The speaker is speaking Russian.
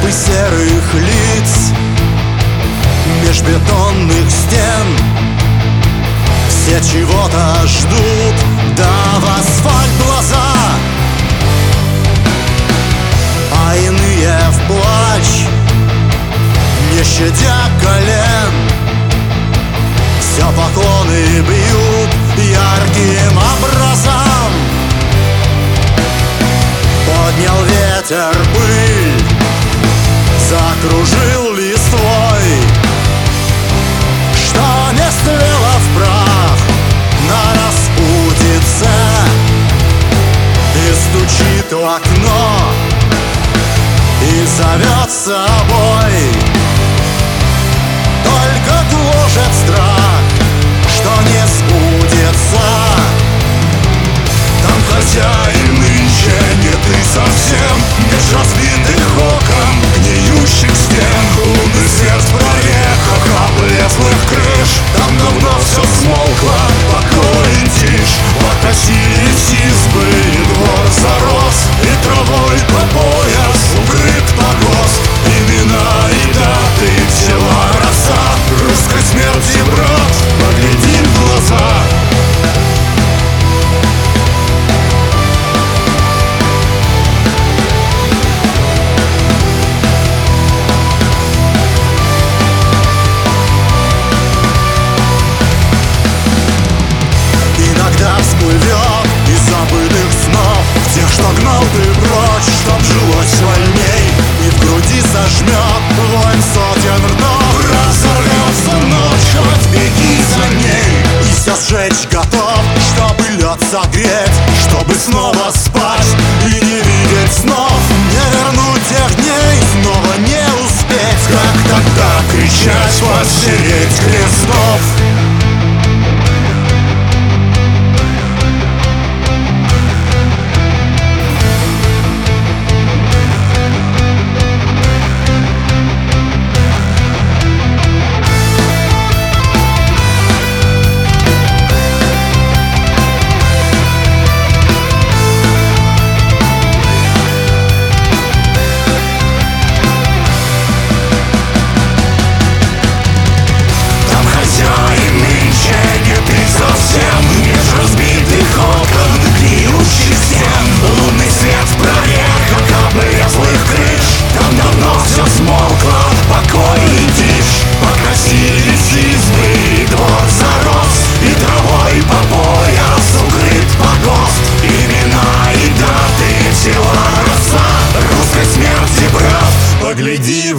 Толпы серых лиц меж бетонных стен. Все чего-то ждут, да в асфальт глаза, а иные в плач, не щадя колен. Все поклоны бьют ярким образом. Поднял ветер пыль, закружил листвой, что не стлело в прах на распутице, и стучит в окно, и зовет с собой. Только гложет страх, что не сбудется. Там хозяин нынче не ты совсем, меж разбитых окон, гниющих стен. Лунный свет в прорехах облезлых крыш. Там давно все смолкло, покой и тишь. Покосились избы, и двор зарос, и травой по пояс укрыт погост. Имена и даты, тела роса русской смерти, брат, погляди в глаза. Всплывет из забытых снов тех, что гнал ты прочь, чтоб жилось вольней, и в груди сожмет воин сотен ртов. Разорвется ночь, хоть беги за ней, и все сжечь готов, чтобы лед согреть, чтобы снова спать и не видеть снов. Не вернуть тех дней, снова не успеть, как тогда кричать, посереть крестов. Гляди